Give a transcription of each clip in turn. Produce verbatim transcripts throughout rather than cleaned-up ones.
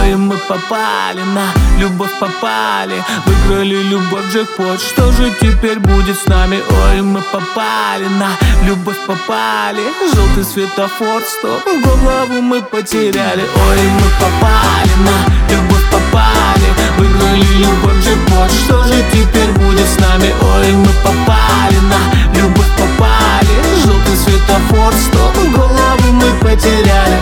Ой, мы попали на любовь, попали. Выиграли любовь, джекпот. Что же теперь будет с нами? Ой, мы попали на любовь, попали. Желтый светофор, стоп, голову мы потеряли. Ой, мы попали на любовь, попали. Выиграли любовь, джекпот. Что же теперь будет с нами? Ой, мы попали на любовь, попали. Желтый светофор, стоп, голову мы потеряли.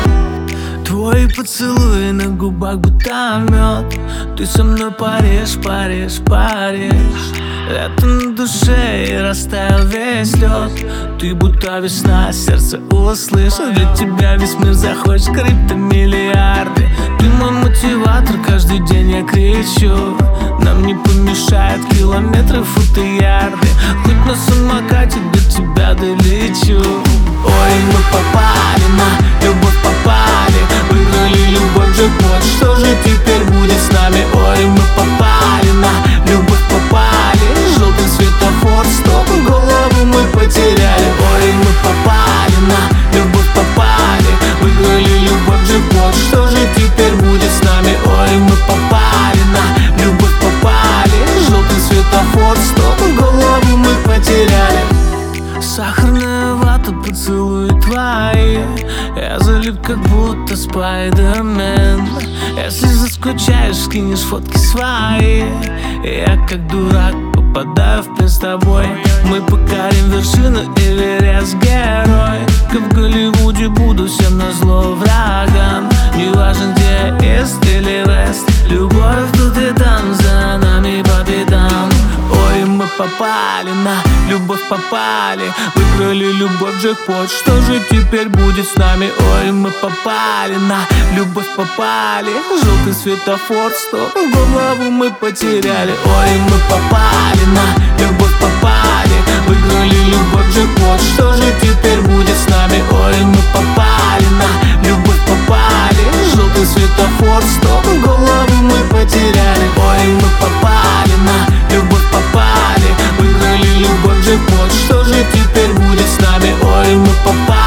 Твои поцелуи на губах будто мед. Ты со мной паришь, паришь, паришь. Лето на душе и растаял весь лед. Ты будто весна, сердце услышал. Для тебя весь мир захочет криптомиллиарды. Ты мой мотиватор, каждый день я кричу. Нам не помешают километры, футы, ярды. Хоть на самокате до тебя долечу. Ой, мы попали на любовь, попали. Выиграли любовь, джекпот. Что же теперь будет с нами? Ой, мы попали на любовь, попали. Желтый светофор, стоп, голову мы потеряли. Ой, мы попали на любовь, попали. Выиграли любовь, джекпот. Что же теперь будет с нами? Ой, мы попали на любовь, попали. Желтый светофор, стоп, голову мы потеряли. Сахарная вата, поцелуи твои. Я залип, как будто Спайдермен. Если заскучаешь, скинешь фотки свои. Я как дурак попадаю в плен с тобой. Мы покорим вершину, Эверест, герой. Как в Голливуде буду всем назло врагам. Неважно, где эст или вест. Любовь тут и там, за нами по пятам. Ой, мы попали на любовь, попали. Выиграли любовь, джекпот. Что же теперь будет с нами? Ой, мы попали на любовь, попали. Желтый светофор, стоп, голову мы потеряли. Ой, мы попали на любовь, попали. Выиграли любовь, джекпот. Что же теперь будет с нами? Ой, мы попали на любовь, попали. Желтый светофор, стоп, голову мы потеряли. Ой, мы попали на любовь, попали. Выиграли любовь, джекпот. Что же теперь будет с нами? Ой, мы попали